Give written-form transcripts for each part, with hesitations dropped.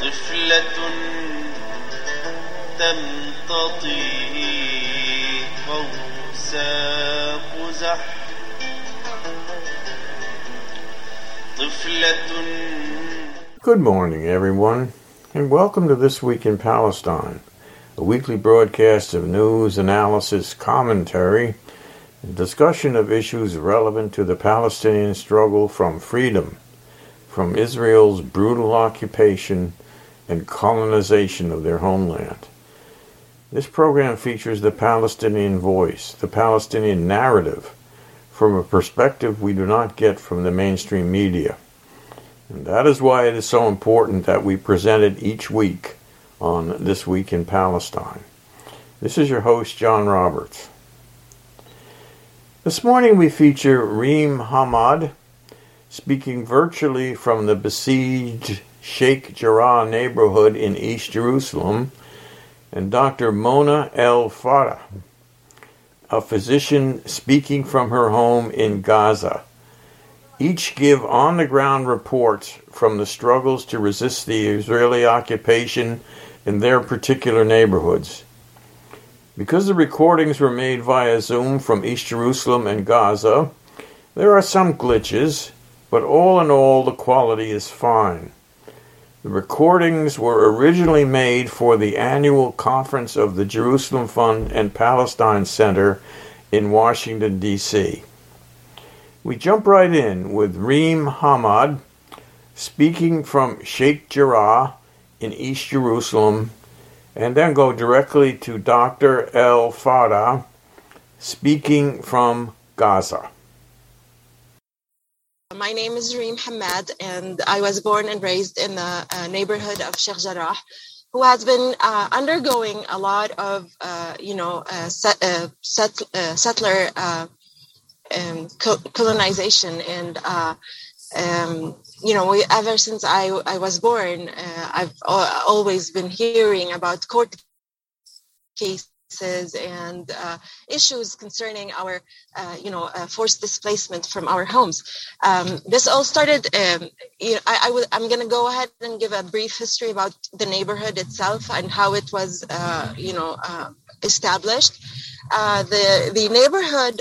طفلة تمتطي قوس قزح Good morning, everyone, and welcome to This Week in Palestine, a weekly broadcast of news, analysis, commentary, and discussion of issues relevant to the Palestinian struggle from freedom, from Israel's brutal occupation and colonization of their homeland. This program features the Palestinian voice, the Palestinian narrative, from a perspective we do not get from the mainstream media. And that is why it is so important that we present it each week on This Week in Palestine. This is your host, John Roberts. This morning we feature Reem Hamad speaking virtually from the besieged Sheikh Jarrah neighborhood in East Jerusalem, and Dr. Mona El-Farah, a physician speaking from her home in Gaza. Each give on-the-ground reports from the struggles to resist the Israeli occupation in their particular neighborhoods. Because the recordings were made via Zoom from East Jerusalem and Gaza, there are some glitches, but all in all, the quality is fine. The recordings were originally made for the annual conference of the Jerusalem Fund and Palestine Center in Washington, D.C. We jump right in with Reem Hamad speaking from Sheikh Jarrah in East Jerusalem, and then go directly to Dr. El-Farah speaking from Gaza. My name is Reem Hamad, and I was born and raised in the neighborhood of Sheikh Jarrah, who has been undergoing a lot of, settler colonization. And, ever since I was born, I've always been hearing about court cases and issues concerning our, forced displacement from our homes. This all started, I'm going to go ahead and give a brief history about the neighborhood itself and how it was, established. The neighborhood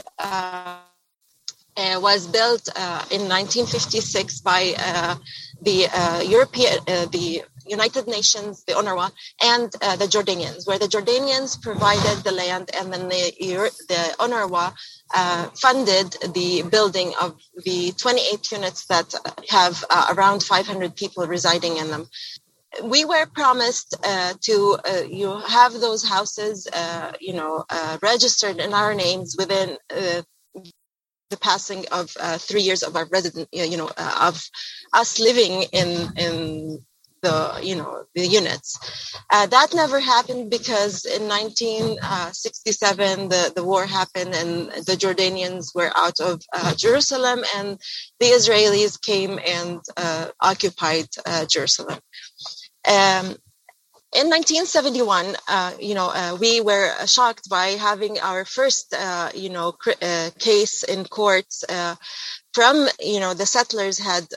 was built in 1956 by the United Nations, the UNRWA, and the Jordanians, where the Jordanians provided the land, and then the UNRWA funded the building of the 28 units that have around 500 people residing in them. We were promised to have those houses, registered in our names within the passing of 3 years of our of us living in the units. That never happened because in 1967 the war happened and the Jordanians were out of Jerusalem, and the Israelis came and occupied Jerusalem. In 1971, we were shocked by having our first, case in courts from, the settlers had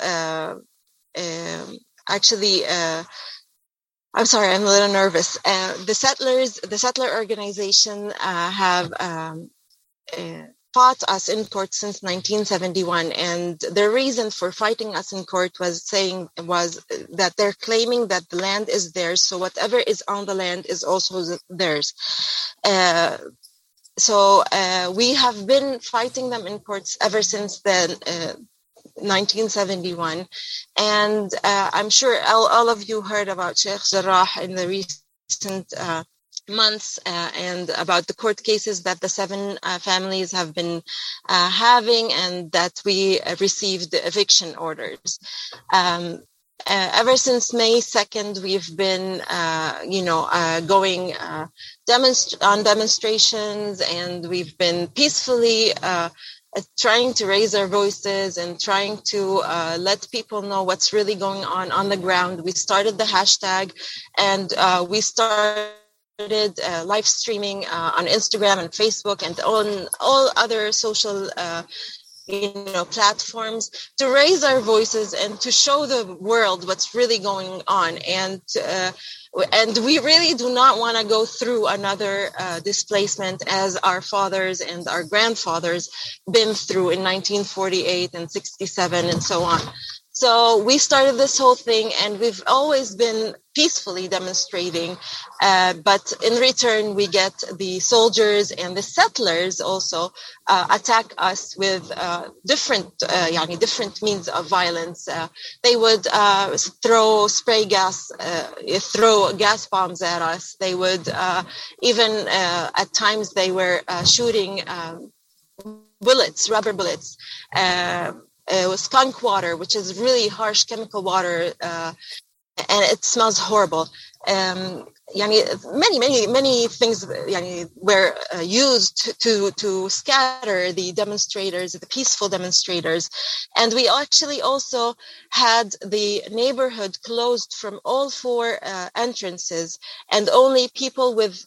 I'm sorry, I'm a little nervous. The settler organization have fought us in court since 1971, and the reason for fighting us in court was that they're claiming that the land is theirs, so whatever is on the land is also theirs. So we have been fighting them in courts ever since then. 1971, and I'm sure all of you heard about Sheikh Jarrah in the recent months and about the court cases that the 7 families have been having, and that we received eviction orders. Ever since May 2nd, we've been, going on demonstrations, and we've been peacefully trying to raise our voices and trying to let people know what's really going on the ground. We started the hashtag, and we started live streaming on Instagram and Facebook and on all other social platforms to raise our voices and to show the world what's really going on. And we really do not want to go through another displacement as our fathers and our grandfathers been through in 1948 and 67 and so on. So we started this whole thing, and we've always been peacefully demonstrating. But in return, we get the soldiers and the settlers also attack us with different means of violence. They would throw spray gas, throw gas bombs at us. They would even at times they were shooting bullets, rubber bullets. Skunk water, which is really harsh chemical water, and it smells horrible. Many things were used to scatter the demonstrators, the peaceful demonstrators. And we actually also had the neighborhood closed from all four entrances, and only people with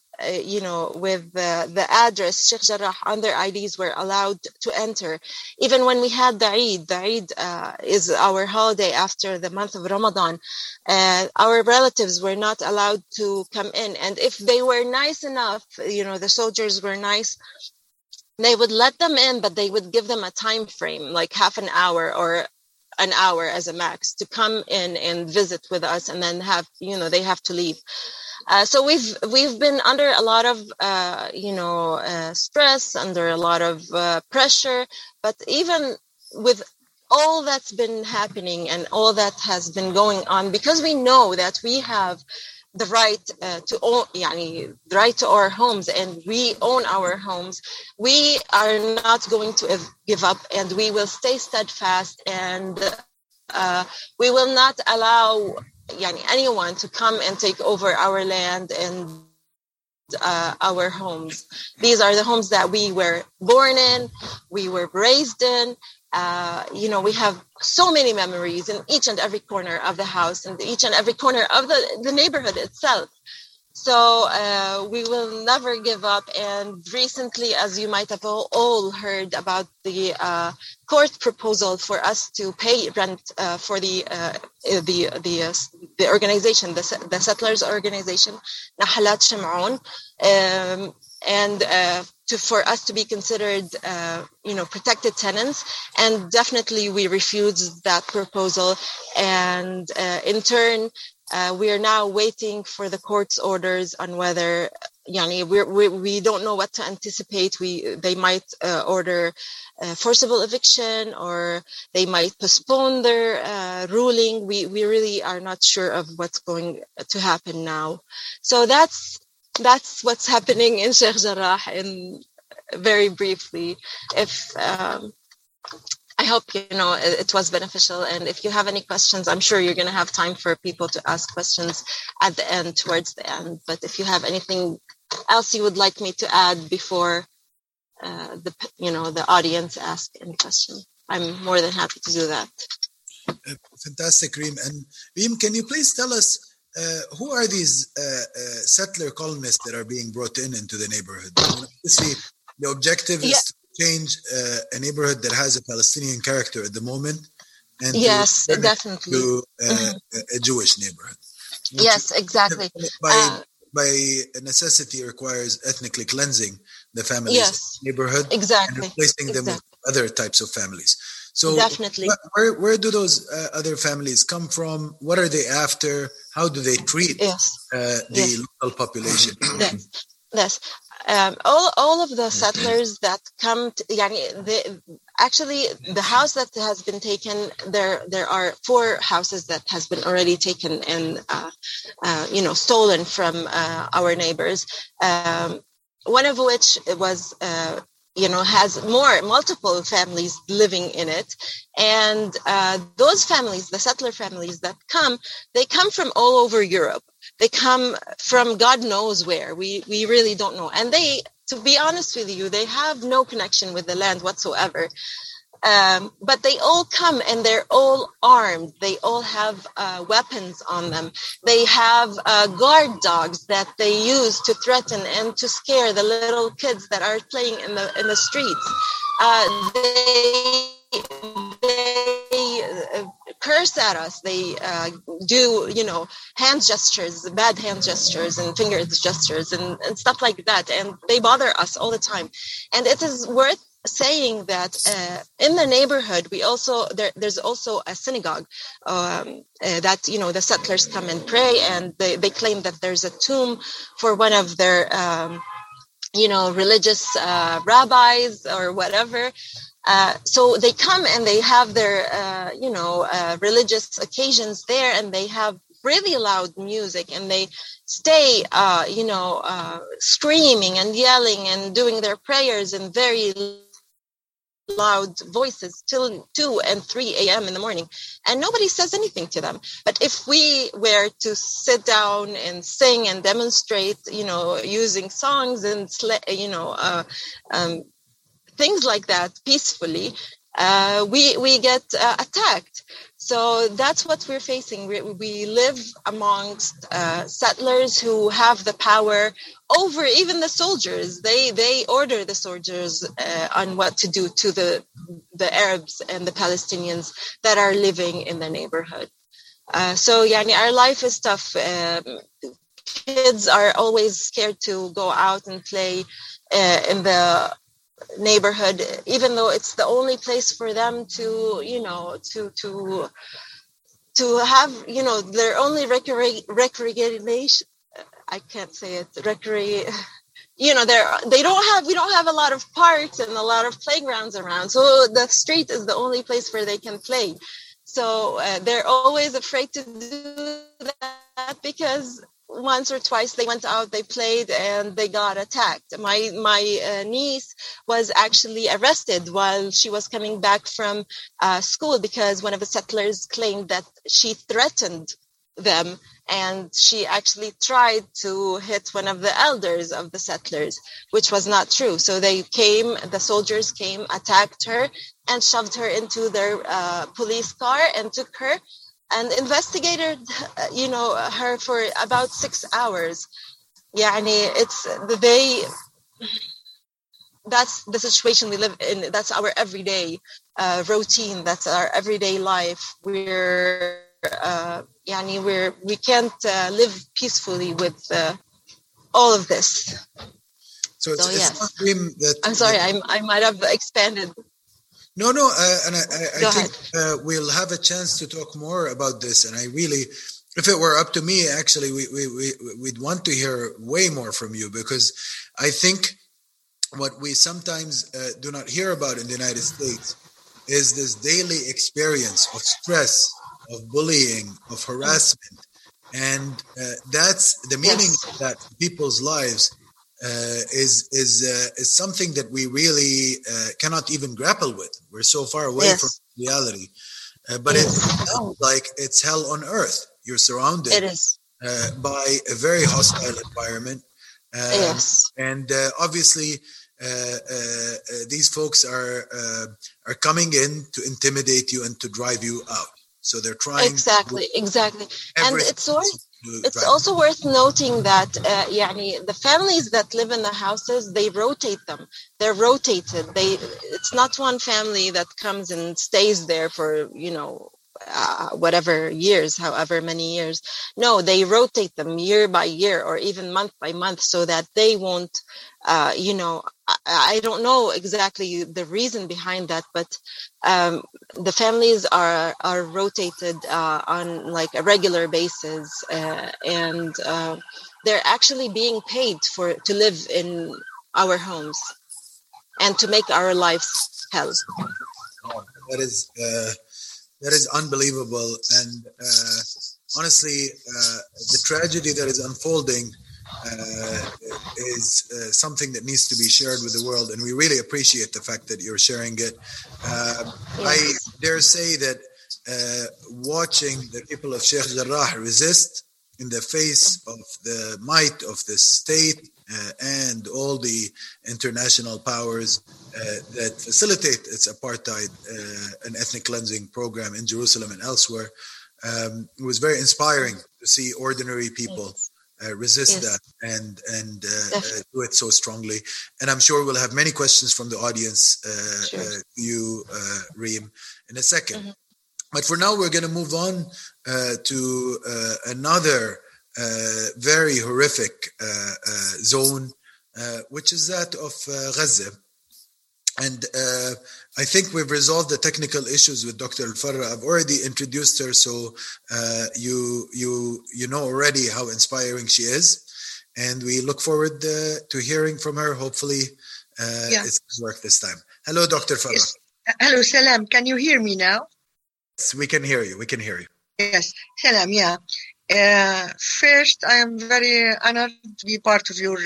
the address Sheikh Jarrah on their IDs were allowed to enter. Even when we had the Eid is our holiday after the month of Ramadan, our relatives were not allowed to come in. And if they were nice enough, the soldiers were nice, they would let them in, but they would give them a time frame, like half an hour or an hour as a max, to come in and visit with us, and then they have to leave. So we've been under a lot of stress, under a lot of pressure, but even with all that's been happening and all that has been going on, because we know that we have the right to own, the right to our homes, and we own our homes, we are not going to give up, and we will stay steadfast, and we will not allow anyone to come and take over our land and our homes. These are the homes that we were born in, we were raised in. We have so many memories in each and every corner of the house and each and every corner of the neighborhood itself. So we will never give up. And recently, as you might have all heard about the court proposal for us to pay rent for the organization, the settlers organization, Nahalat Shim'oun, and for us to be considered, protected tenants. And definitely we refused that proposal. And in turn, we are now waiting for the court's orders on whether, we don't know what to anticipate. They might order forcible eviction, or they might postpone their ruling. We really are not sure of what's going to happen now. So that's what's happening in Sheikh Jarrah, in very briefly. I hope it was beneficial, and if you have any questions, I'm sure you're going to have time for people to ask questions at the end, towards the end. But if you have anything else you would like me to add before the audience ask any question, I'm more than happy to do that. Fantastic, Reem. And Reem, can you please tell us who are these settler colonists that are being brought into the neighborhood? Obviously, the objective is to change a neighborhood that has a Palestinian character at the moment, and yes, definitely, to a Jewish neighborhood. Yes, exactly. By necessity, requires ethnically cleansing the families of the neighborhood, exactly, and replacing them with other types of families. So, definitely, where do those other families come from? What are they after? How do they treat the local population? Yes. All of the settlers that come actually the house that has been taken, there are 4 houses that has been already taken and stolen from our neighbors, one of which was has multiple families living in it. And those families, the settler families that they come from all over Europe. They come from God knows where. We really don't know. And to be honest with you, they have no connection with the land whatsoever. But they all come and they're all armed. They all have weapons on them. They have guard dogs that they use to threaten and to scare the little kids that are playing in the streets. they curse at us. They do, hand gestures, bad hand gestures and finger gestures and stuff like that. And they bother us all the time. And it is worth saying that in the neighborhood, there's also a synagogue that, the settlers come and pray, and they claim that there's a tomb for one of their, religious rabbis or whatever. So they come and they have their, religious occasions there, and they have really loud music, and they stay, screaming and yelling and doing their prayers in very loud voices till 2 and 3 a.m. in the morning, and nobody says anything to them. But if we were to sit down and sing and demonstrate, using songs and things like that peacefully, we get attacked. So that's what we're facing. We live amongst settlers who have the power over even the soldiers. They order the soldiers on what to do to the Arabs and the Palestinians that are living in the neighborhood. So our life is tough. Kids are always scared to go out and play in the neighborhood, even though it's the only place for them to have, their only recreation. I can't say it. We don't have a lot of parks and a lot of playgrounds around. So the street is the only place where they can play. So they're always afraid to do that, because once or twice they went out, they played, and they got attacked. My niece was actually arrested while she was coming back from school, because one of the settlers claimed that she threatened them, and she actually tried to hit one of the elders of the settlers, which was not true. So the soldiers came, attacked her, and shoved her into their police car and took her and investigated, her for about 6 hours. That's the situation we live in. That's our everyday routine. That's our everyday life. We can't live peacefully with all of this. So it's not a dream that. I'm sorry, I might have expanded. No, and I think we'll have a chance to talk more about this. And I really, if it were up to me, actually, we'd want to hear way more from you, because I think what we sometimes do not hear about in the United States is this daily experience of stress, of bullying, of harassment. And that's the meaning of that in people's lives. Is something that we really cannot even grapple with. We're so far away from reality. But it sounds like it's hell on earth. You're surrounded by a very hostile environment. And obviously, these folks are coming in to intimidate you and to drive you out. So they're trying exactly. And it's also worth noting that the families that live in the houses, they rotate them. They're rotated. It's not one family that comes and stays there for whatever years, however many years. No, they rotate them year by year or even month by month, so that they won't I don't know exactly the reason behind that, but the families are rotated on like a regular basis, and they're actually being paid to live in our homes and to make our lives hell. That is unbelievable, and honestly, the tragedy that is unfolding is something that needs to be shared with the world, and we really appreciate the fact that you're sharing it. I dare say that watching the people of Sheikh Jarrah resist in the face of the might of the state and all the international powers that facilitate its apartheid and ethnic cleansing program in Jerusalem and elsewhere, it was very inspiring to see ordinary people resist that and do it so strongly. And I'm sure we'll have many questions from the audience to you, Reem, in a second. But for now, we're going to move on to another very horrific zone, which is that of Gaza. And I think we've resolved the technical issues with Dr. Al-Farra. I've already introduced her, so you know already how inspiring she is. And we look forward to hearing from her. Hopefully it's work this time. Hello, Dr. Farra. Yes. Hello, Salam. Can you hear me now? Yes, we can hear you. Yes, Salam, yeah. First, I am very honored to be part of your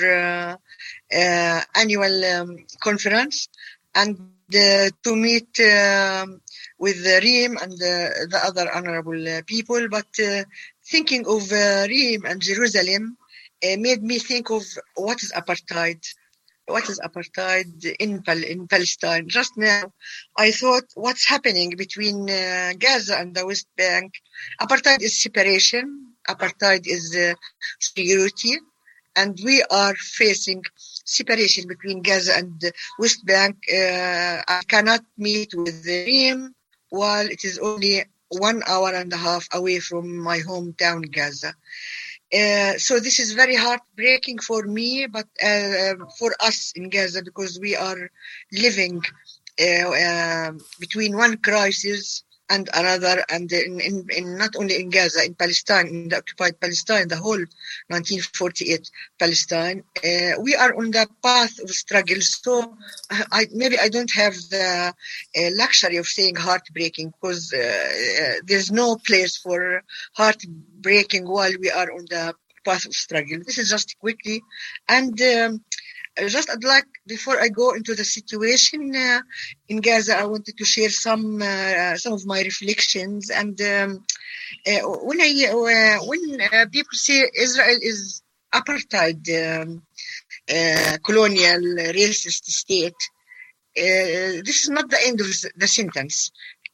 annual conference and to meet with Reem and the other honorable people. But thinking of Reem and Jerusalem made me think of what is apartheid. What is apartheid in Palestine? Just now, I thought what's happening between Gaza and the West Bank. Apartheid is separation. Apartheid is security. And we are facing separation between Gaza and the West Bank. I cannot meet with Reem while it is only 1.5 hours away from my hometown, Gaza. So this is very heartbreaking for me, but for us in Gaza, because we are living between one crisis and another, and in not only in Gaza, in Palestine, in the occupied Palestine, the whole 1948 Palestine, we are on the path of struggle. So maybe I don't have the luxury of saying heartbreaking, because there's no place for heartbreaking while we are on the path of struggle. This is just quickly. And just I'd like, before I go into the situation in Gaza, I wanted to share some of my reflections. And when people say Israel is apartheid, colonial, racist state, this is not the end of the sentence.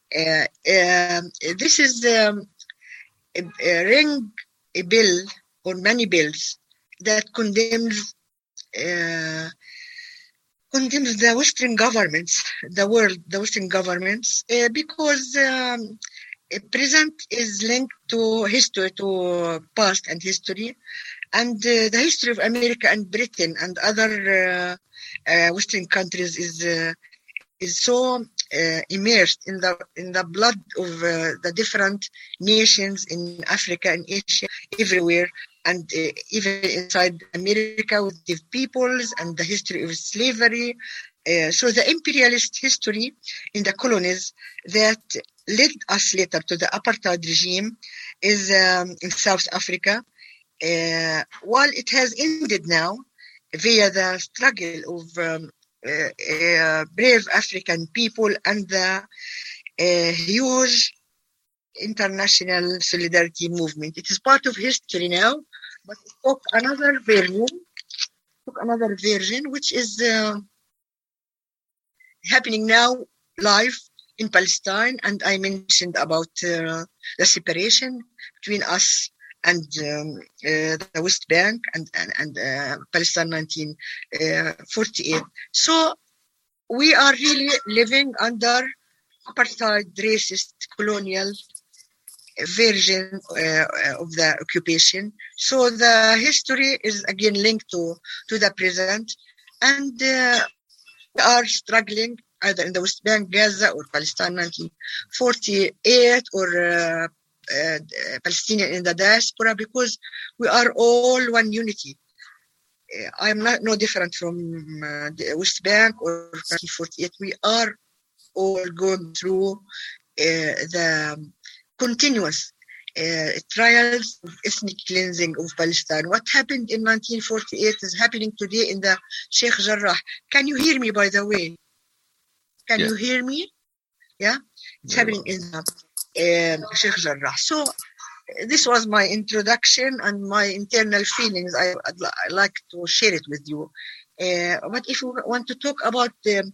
This is a bill or many bills that condemns the Western governments, the Western governments, because present is linked to history, to past and history, and the history of America and Britain and other Western countries is so immersed in the blood of the different nations in Africa and Asia, everywhere, and even inside America with the peoples and the history of slavery. So the imperialist history in the colonies that led us later to the apartheid regime is in South Africa. While it has ended now via the struggle of brave African people and the huge international solidarity movement. It is part of history now, but it took another version, which is happening now live in Palestine. And I mentioned about the separation between us and the West Bank and Palestine 1948. So we are really living under apartheid, racist, colonial version of the occupation. So the history is again linked to the present, and we are struggling either in the West Bank, Gaza, or Palestine 1948, or Palestinian in the diaspora, because we are all one unity. I am no different from the West Bank or 1948. We are all going through the continuous trials of ethnic cleansing of Palestine. What happened in 1948 is happening today in the Sheikh Jarrah. Can you hear me, by the way? Can you hear me? Yeah? It's happening in the Sheikh Jarrah. So this was my introduction and my internal feelings. I'd like to share it with you. But if we want to talk about a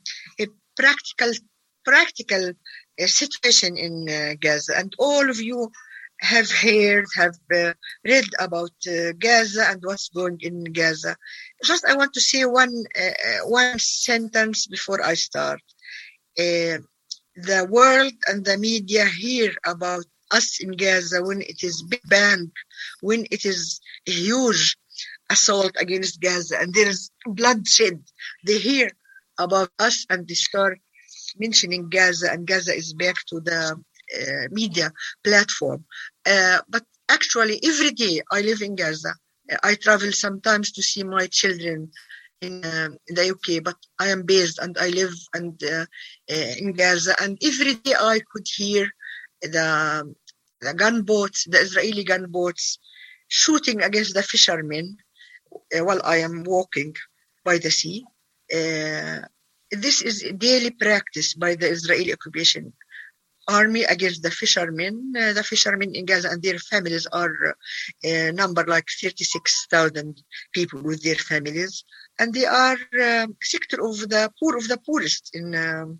practical situation in Gaza, and all of you have heard, have read about Gaza and what's going in Gaza. Just I want to say one sentence before I start. The world and the media hear about us in Gaza when it is big bang, when it is a huge assault against Gaza and there is bloodshed. They hear about us and they start mentioning Gaza, and Gaza is back to the media platform. But actually, every day I live in Gaza. I travel sometimes to see my children in the UK, but I am based and I live in Gaza. And every day I could hear the gunboats, the Israeli gunboats, shooting against the fishermen while I am walking by the sea. This is a daily practice by the Israeli occupation army against the fishermen. The fishermen in Gaza and their families are number like 36,000 people with their families, and they are sector of the poorest in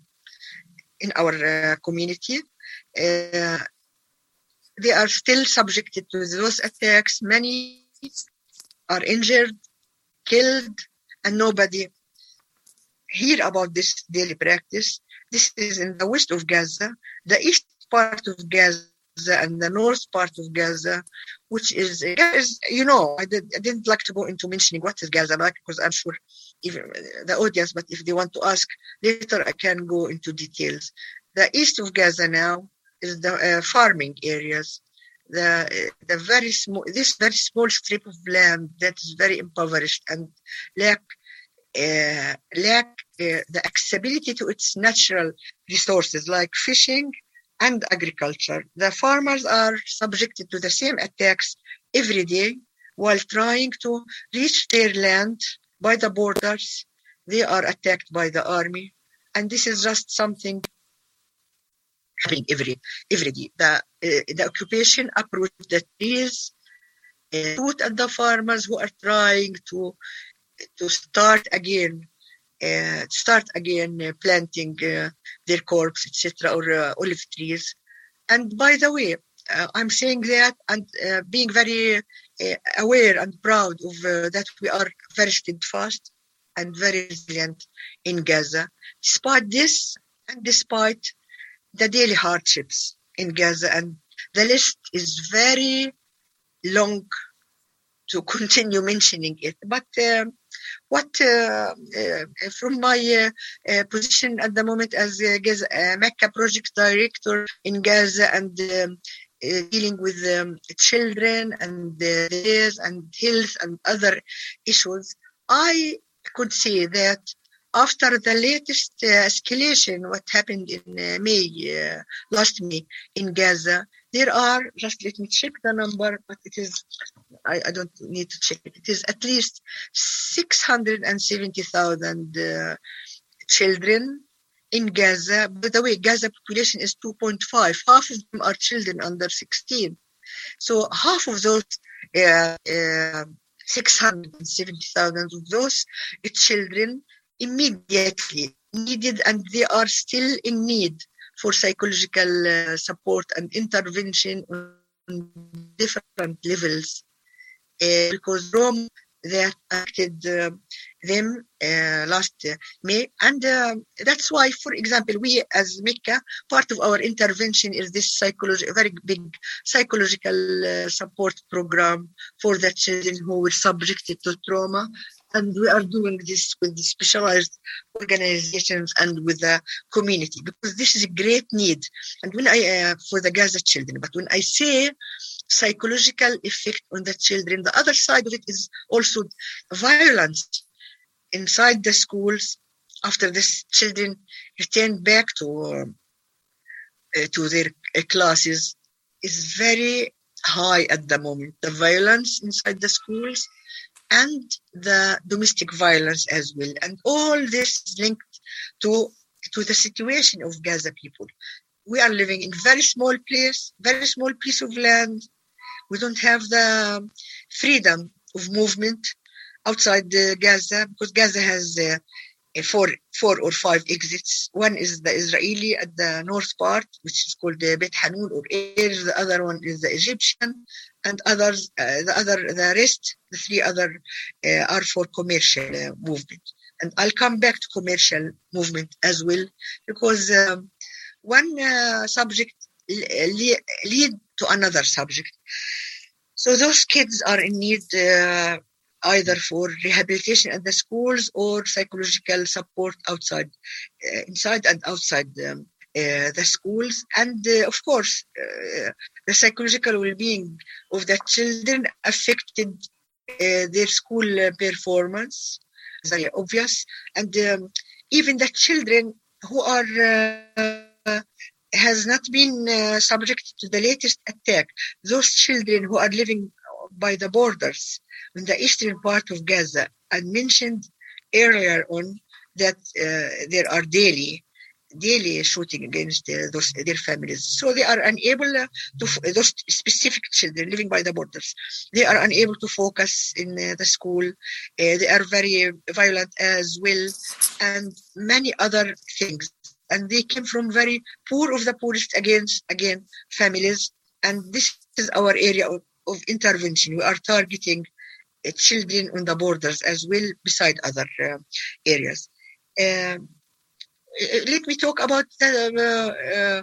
our community. They are still subjected to those attacks. Many are injured, killed, and nobody hear about this daily practice. This is in the west of Gaza, the east part of Gaza, and the north part of Gaza, which is, you know, I didn't like to go into mentioning what is Gaza like, because I'm sure even the audience, but if they want to ask later, I can go into details. The east of Gaza now is the farming areas, the very small, this very small strip of land that is very impoverished and lack the accessibility to its natural resources like fishing and agriculture. The farmers are subjected to the same attacks every day while trying to reach their land by the borders. They are attacked by the army, and this is just something happening every day. The occupation uproot the trees, shoot at the farmers who are trying to start again planting their crops, etc., or olive trees. And by the way, I'm saying that and being very aware and proud of that we are very steadfast and very resilient in Gaza. Despite this and despite the daily hardships in Gaza, and the list is very long to continue mentioning it. But from my position at the moment as Mecca project director in Gaza and dealing with children and disease and health and other issues, I could say that after the latest escalation, what happened in last May in Gaza, there are, just let me check the number, but it is, I don't need to check it. It is at least 670,000 children in Gaza. By the way, Gaza population is 2.5. Half of them are children under 16. So half of those 670,000 of those children immediately needed, and they are still in need for psychological support and intervention on different levels, because Rome that acted them last May, and that's why, for example, we as Mecca, part of our intervention is this very big psychological support program for the children who were subjected to trauma. And we are doing this with the specialized organizations and with the community, because this is a great need. And when for the Gaza children, but when I say psychological effect on the children, the other side of it is also violence inside the schools after these children return back to their classes is very high at the moment. The violence inside the schools and the domestic violence as well. And all this is linked to the situation of Gaza people. We are living in very small piece of land. We don't have the freedom of movement outside Gaza, because Gaza has four or five exits. One is the Israeli at the north part, which is called Bet Hanun or Air. The other one is the Egyptian, and others, the rest, the three other are for commercial movement. And I'll come back to commercial movement as well, because one subject lead to another subject. So those kids are in need either for rehabilitation at the schools or psychological support outside, inside and outside the schools. And of course, the psychological well-being of the children affected their school performance, very obvious. And even the children who are has not been subject to the latest attack, those children who are living by the borders in the eastern part of Gaza. I mentioned earlier on that there are daily shooting against their families. So they are unable to, those specific children living by the borders, they are unable to focus in the school. They are very violent as well, and many other things. And they came from very poor of the poorest again families. And this is our area of intervention. We are targeting children on the borders as well, beside other areas. Let me talk about the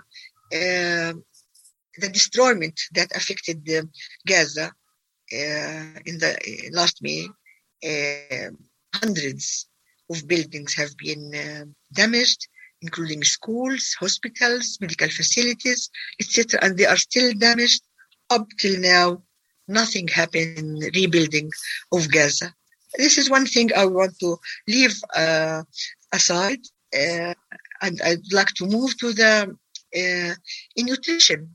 destroyment that affected Gaza in the last May. Hundreds of buildings have been damaged, including schools, hospitals, medical facilities, etc. And they are still damaged. Up till now, nothing happened in rebuilding of Gaza. This is one thing I want to leave aside, and I'd like to move to the nutrition.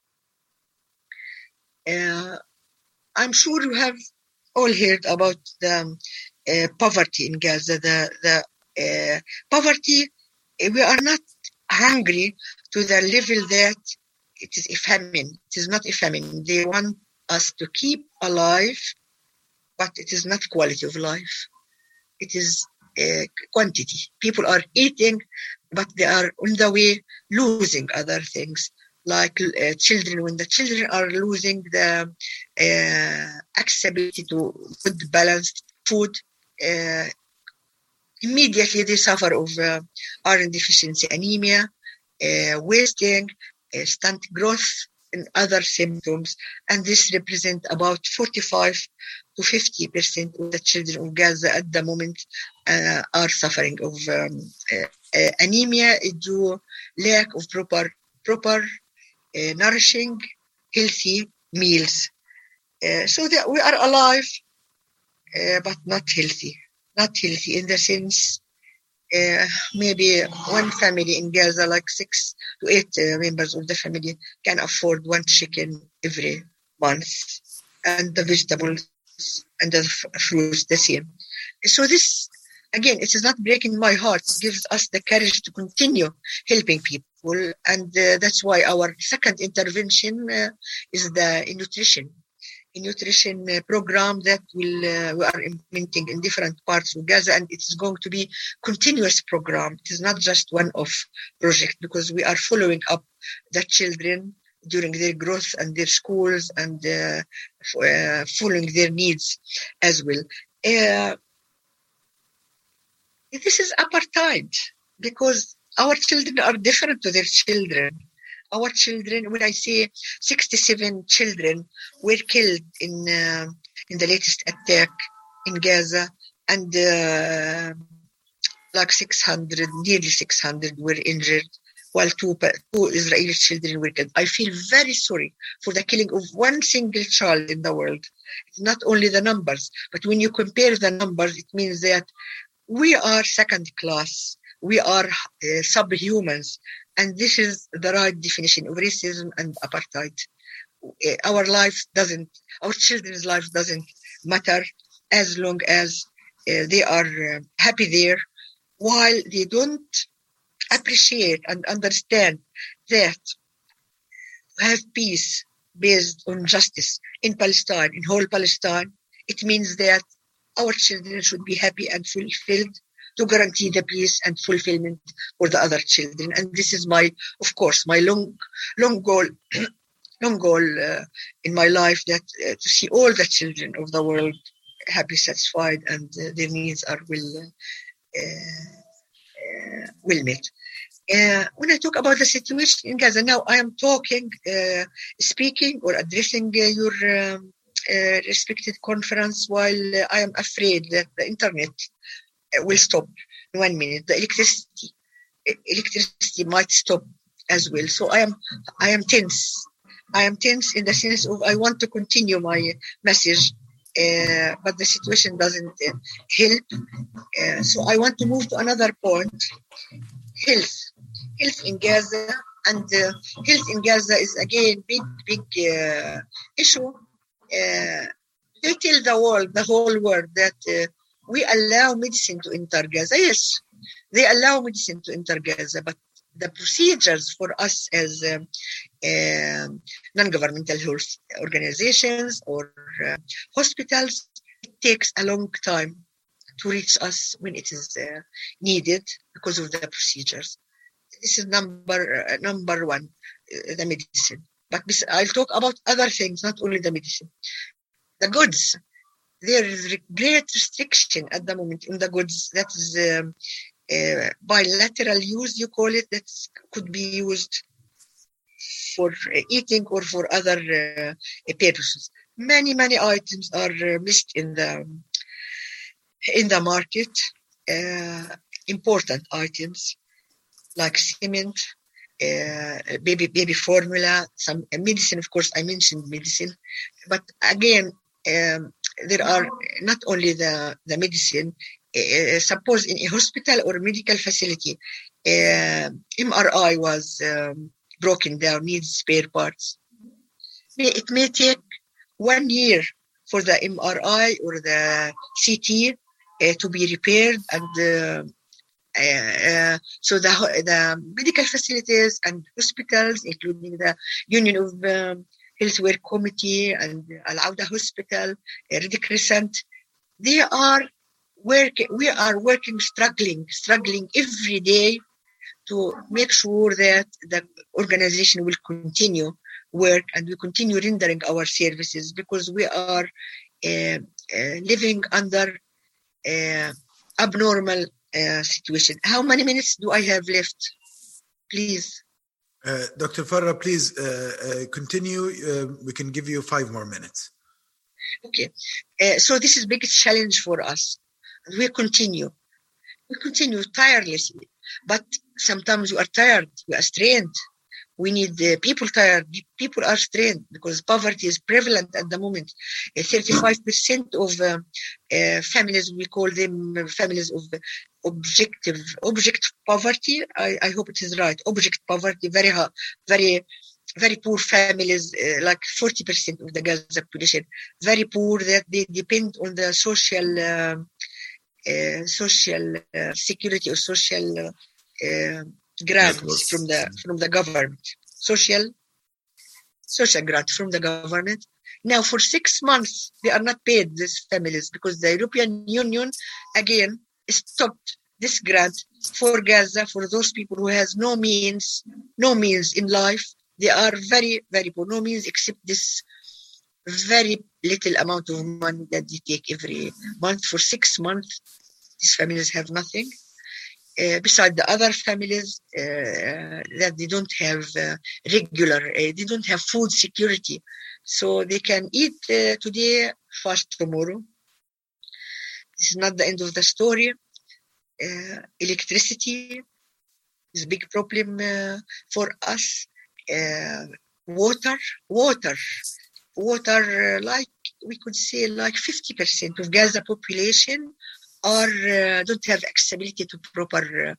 I'm sure you have all heard about the poverty in Gaza. The poverty, we are not hungry to the level that it is a famine. It is not a famine. They want us to keep alive, but it is not quality of life. It is quantity. People are eating, but they are on the way losing other things, like children. When the children are losing the accessibility to good balanced food, immediately they suffer of iron deficiency anemia, wasting, stunt growth, and other symptoms. And this represents about 45 to 50% of the children of Gaza at the moment are suffering of anemia due lack of proper nourishing, healthy meals. So that we are alive, but not healthy. Not healthy in the sense, maybe one family in Gaza, like 6 to 8 members of the family, can afford one chicken every month, and the vegetables and the fruits the same. So this, again, it is not breaking my heart. It gives us the courage to continue helping people, and that's why our second intervention is the nutrition program that we are implementing in different parts of Gaza, and it's going to be continuous program. It is not just one-off project, because we are following up the children during their growth and their schools, and following their needs as well. This is apartheid, because our children are different to their children. Our children, when I say 67 children were killed in the latest attack in Gaza, and like 600, nearly 600 were injured, while two Israeli children were killed. I feel very sorry for the killing of one single child in the world. It's not only the numbers, but when you compare the numbers, it means that we are second class. We are subhumans. And this is the right definition of racism and apartheid. Our children's life doesn't matter as long as they are happy there, while they don't appreciate and understand that to have peace based on justice in Palestine, in whole Palestine, it means that our children should be happy and fulfilled to guarantee the peace and fulfillment for the other children. And this is my long goal, in my life, that to see all the children of the world happy, satisfied, and their needs are well met. When I talk about the situation in Gaza now, I am speaking or addressing your respected conference while I am afraid that the internet will stop in 1 minute. The electricity might stop as well. So I am tense. I am tense in the sense of I want to continue my message, but the situation doesn't help. So I want to move to another point. Health in Gaza, and health in Gaza is again big issue. They tell the whole world that we allow medicine to enter Gaza. Yes, they allow medicine to enter Gaza, but the procedures for us as non-governmental health organizations or hospitals, it takes a long time to reach us when it is needed because of the procedures. This is number one, the medicine. But I'll talk about other things, not only the medicine. The goods, there is great restriction at the moment in the goods. That is bilateral use, you call it, that could be used for eating or for other purposes. Many items are missed in the market. Important items like cement, baby formula, some medicine. Of course, I mentioned medicine, but again, there are not only the medicine. Suppose in a hospital or medical facility, MRI was broken down, needs spare parts. It may take 1 year for the MRI or the CT to be repaired, and so the medical facilities and hospitals, including the Union of Healthcare Committee and Al-Auda Hospital, Red Crescent, we are working, struggling every day to make sure that the organization will continue work and we continue rendering our services, because we are living under abnormal situation. How many minutes do I have left? Please. Dr. Farah, please continue. We can give you 5 more minutes. Okay. So this is the biggest challenge for us. We continue tirelessly, but sometimes we are tired, we are strained. We need people tired. People are strained because poverty is prevalent at the moment. 35% of families, we call them families of object poverty. I hope it is right. Object poverty, very high, very poor families, like 40% of the Gaza population, very poor, that they depend on the social security or social grants from the government, social grant from the government. Now, for 6 months, they are not paid, these families, because the European Union again stopped this grant for Gaza, for those people who has no means in life. They are very, very poor, no means except this very little amount of money that they take every month. For 6 months, these families have nothing. Beside the other families that they don't have they don't have food security. So they can eat today, fast tomorrow. This is not the end of the story. Electricity is a big problem for us. Water, like we could say, like 50% of Gaza population don't have accessibility to proper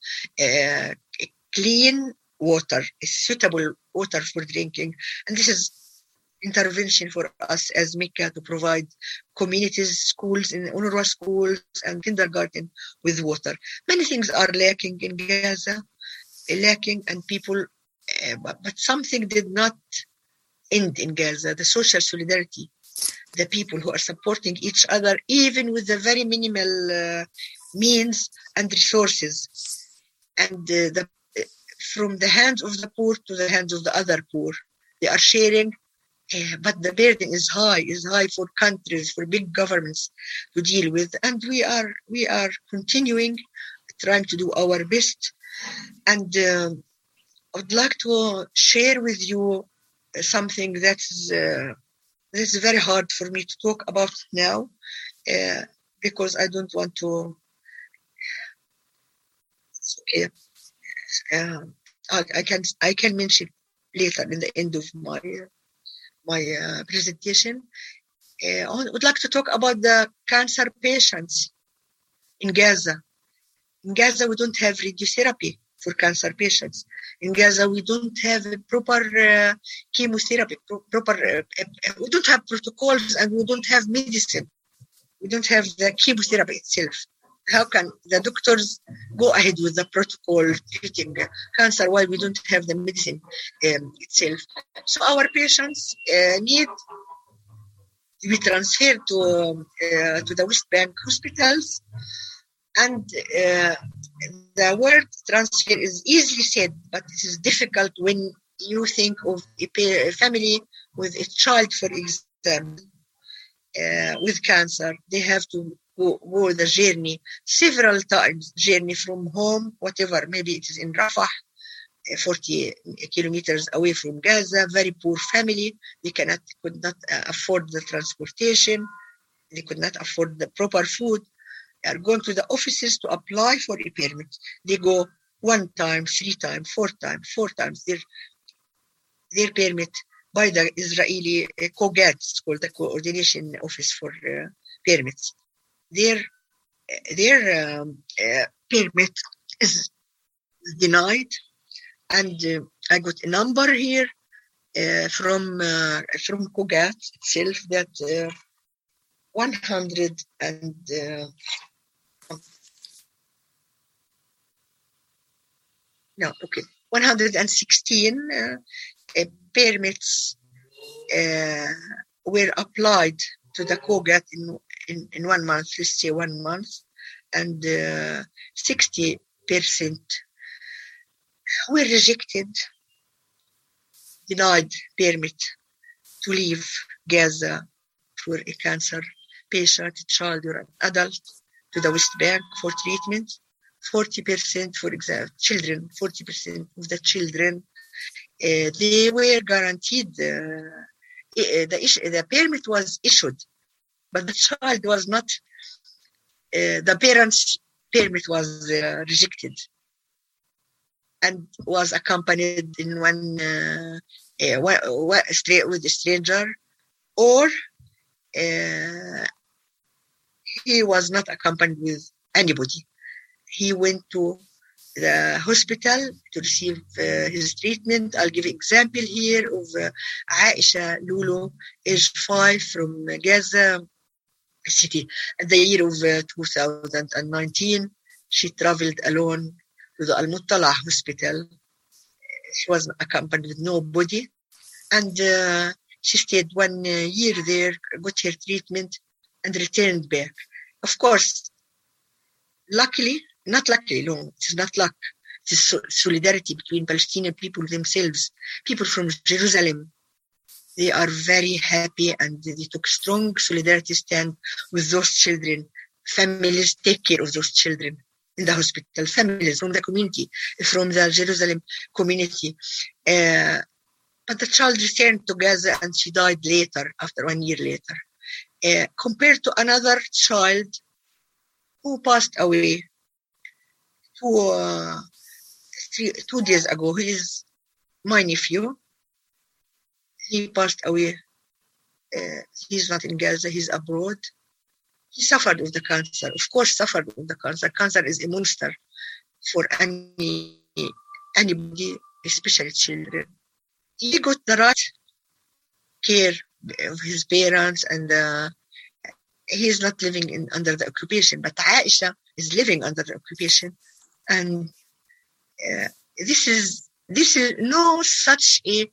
clean water, suitable water for drinking. And this is intervention for us as Mecca to provide communities, schools, in UNRWA schools and kindergarten with water. Many things are lacking in Gaza, and people, but something did not end in Gaza, the social solidarity. The people who are supporting each other, even with the very minimal means and resources, and from the hands of the poor to the hands of the other poor. They are sharing, but the burden is high for countries, for big governments to deal with, and we are continuing trying to do our best. And I would like to share with you something that's very hard for me to talk about now, because I don't want to. It's okay. I can mention later in the end of my presentation. I would like to talk about the cancer patients in Gaza. In Gaza, we don't have radiotherapy for cancer patients. In Gaza, we don't have proper chemotherapy, we don't have protocols, and we don't have medicine. We don't have the chemotherapy itself. How can the doctors go ahead with the protocol treating cancer while we don't have the medicine itself? So our patients need to be transferred to the West Bank hospitals, and the word transfer is easily said, but it is difficult when you think of a family with a child, for example, with cancer. They have to go the journey several times, journey from home, whatever, maybe it is in Rafah, 40 kilometers away from Gaza, very poor family. They could not afford the transportation. They could not afford the proper food. They are going to the offices to apply for a permit. They go 1 time, 3 times, 4 times their permit by the Israeli COGAT, it's called the Coordination Office for Permits. Their permit is denied, and I got a number here from COGAT itself that 116 permits were applied to the COGAT in 1 month, let's say 1 month, and 60% were rejected, denied permit to leave Gaza for a cancer patient, child or an adult, to the West Bank for treatment. 40%, for example, children, 40% of the children, they were guaranteed, the permit was issued, but the child was not, the parents' permit was rejected and was accompanied in with a stranger, or he was not accompanied with anybody. He went to the hospital to receive his treatment. I'll give an example here of Aisha Lulu, age 5, from Gaza city. At the year of 2019, she traveled alone to the Al-Muttala hospital. She was accompanied with nobody, and she stayed 1 year there, got her treatment, and returned back. Of course, not luckily, no, it is not luck. It is solidarity between Palestinian people themselves. People from Jerusalem, they are very happy, and they took strong solidarity stand with those children. Families take care of those children in the hospital. Families from the community, from the Jerusalem community. But the child returned to Gaza, and she died later, after 1 year later. Compared to another child who passed away 2 days ago. He is my nephew. He passed away. He's not in Gaza. He's abroad. He suffered with the cancer. Of course, suffered with the cancer. Cancer is a monster for anybody, especially children. He got the right care of his parents, and he is not living under the occupation. But Aisha is living under the occupation, and this is no such a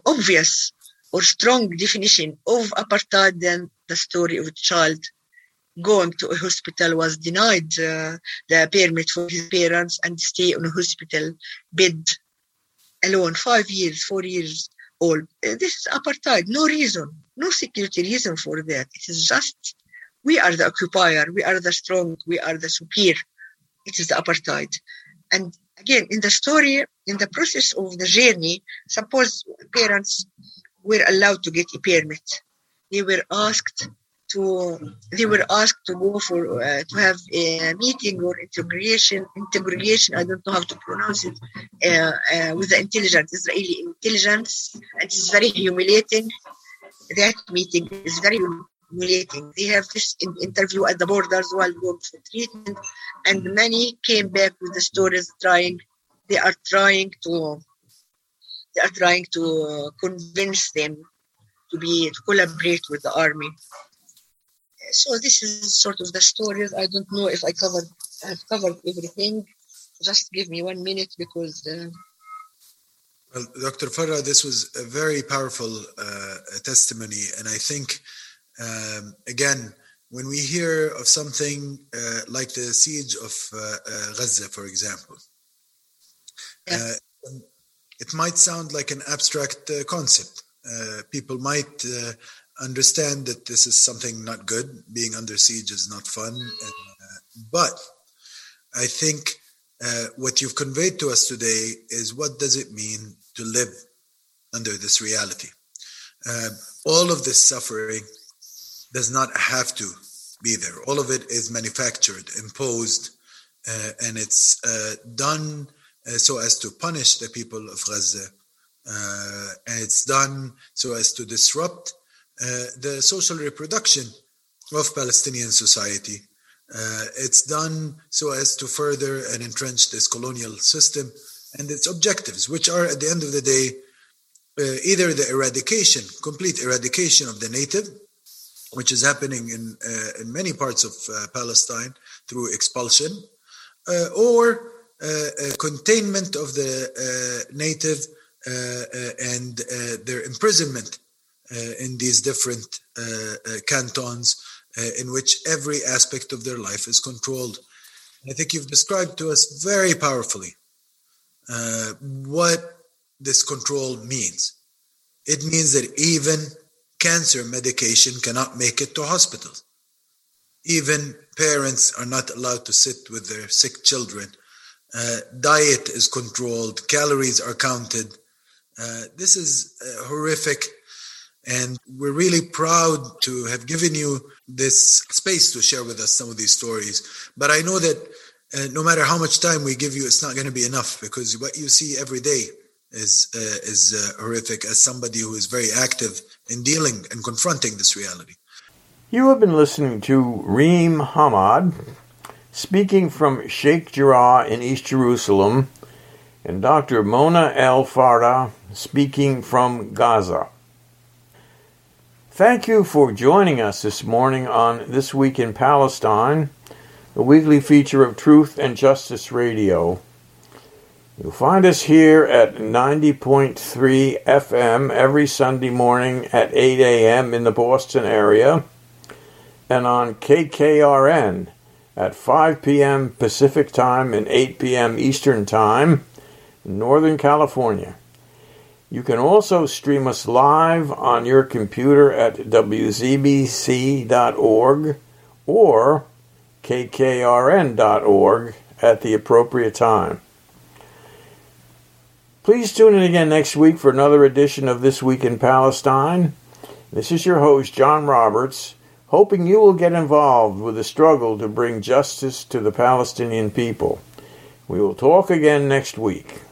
obvious or strong definition of apartheid than the story of a child going to a hospital was denied the permit for his parents and stay on a hospital bed alone 5 years, 4 years old. This is apartheid. No reason, no security reason for that. It is just we are the occupier, we are the strong, we are the superior. It is the apartheid. And again, in the story, in the process of the journey, suppose parents were allowed to get a permit. They were asked to go for to have a meeting or integration. I don't know how to pronounce it. With the Israeli intelligence, it is very humiliating. That meeting is very humiliating. They have this interview at the borders while going for treatment, and many came back with the stories. They are trying to convince them to collaborate with the army. So this is sort of the stories. I don't know if I've covered everything. Just give me 1 minute because... Well, Dr. Farah, this was a very powerful testimony. And I think, again, when we hear of something like the siege of Gaza, for example, it might sound like an abstract concept. People might understand that this is something not good. Being under siege is not fun. But I think what you've conveyed to us today is what does it mean to live under this reality. All of this suffering does not have to be there. All of it is manufactured, imposed, and it's done so as to punish the people of Gaza. And it's done so as to disrupt the social reproduction of Palestinian society. It's done so as to further and entrench this colonial system and its objectives, which are, at the end of the day, either the complete eradication of the native, which is happening in many parts of Palestine through expulsion, or containment of the native and their imprisonment in these different cantons in which every aspect of their life is controlled. I think you've described to us very powerfully what this control means. It means that even cancer medication cannot make it to hospitals. Even parents are not allowed to sit with their sick children. Diet is controlled. Calories are counted. This is horrific. And we're really proud to have given you this space to share with us some of these stories. But I know that no matter how much time we give you, it's not going to be enough, because what you see every day is horrific, as somebody who is very active in dealing and confronting this reality. You have been listening to Reem Hamad, speaking from Sheikh Jarrah in East Jerusalem, and Dr. Mona El Farah, speaking from Gaza. Thank you for joining us this morning on This Week in Palestine, the weekly feature of Truth and Justice Radio. You'll find us here at 90.3 FM every Sunday morning at 8 a.m. in the Boston area, and on KKRN at 5 p.m. Pacific Time and 8 p.m. Eastern Time in Northern California. You can also stream us live on your computer at wzbc.org or kkrn.org at the appropriate time. Please tune in again next week for another edition of This Week in Palestine. This is your host, John Roberts, hoping you will get involved with the struggle to bring justice to the Palestinian people. We will talk again next week.